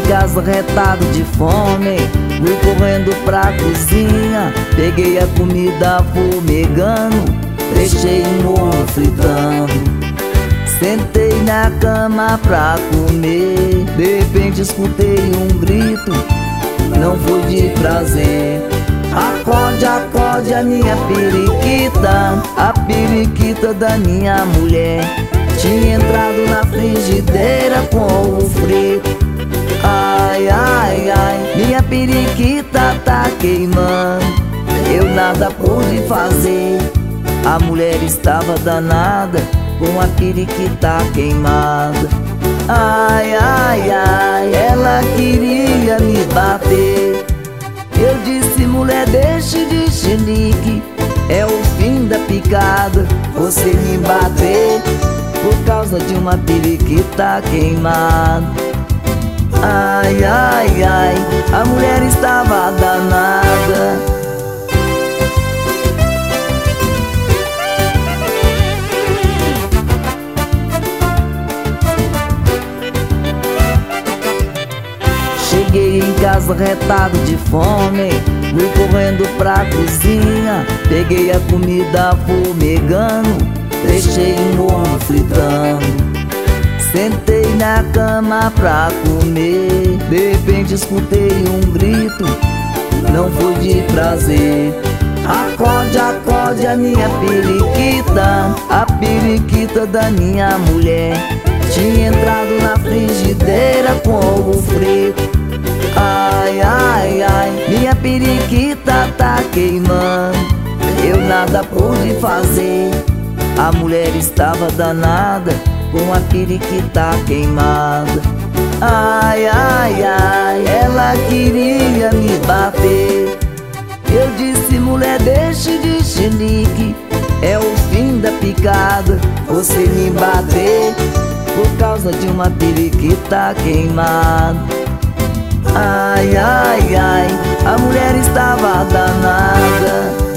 casa retado de fome, fui correndo pra cozinha, peguei a comida fumegando, deixei um ovo fritando. Sentei na cama pra comer, de repente escutei um grito, não foi de prazer. Acorde, acorde a minha periquita, a periquita da minha mulher. Tinha entrado na frigideira com ovo frito. Ai, ai, ai, minha periquita tá queimando, eu nada pude fazer. A mulher estava danada, com a periquita queimada. Ai, ai, ai, ela queria me bater. Eu disse, mulher, deixe de chilique, é o fim da picada você me bater por causa de uma periquita queimada. Ai, ai, ai, a mulher estava danada. Cheguei em casa retado de fome, fui correndo pra cozinha, peguei a comida fumegando, deixei um ovo fritando. Sentei na cama pra comer, de repente escutei um grito, não foi de prazer. Acorde, acorde a minha periquita, a periquita da minha mulher. Tinha entrado na frigideira com ovo frito. Ai, ai, ai, minha periquita tá queimando, eu nada pude fazer. A mulher estava danada, com a periquita queimada. Ai, ai, ai, ela queria me bater. Eu disse, mulher, deixe de chilique, é o fim da picada você me bater por causa de uma periquita queimada. Ai, ai, ai, a mulher estava danada.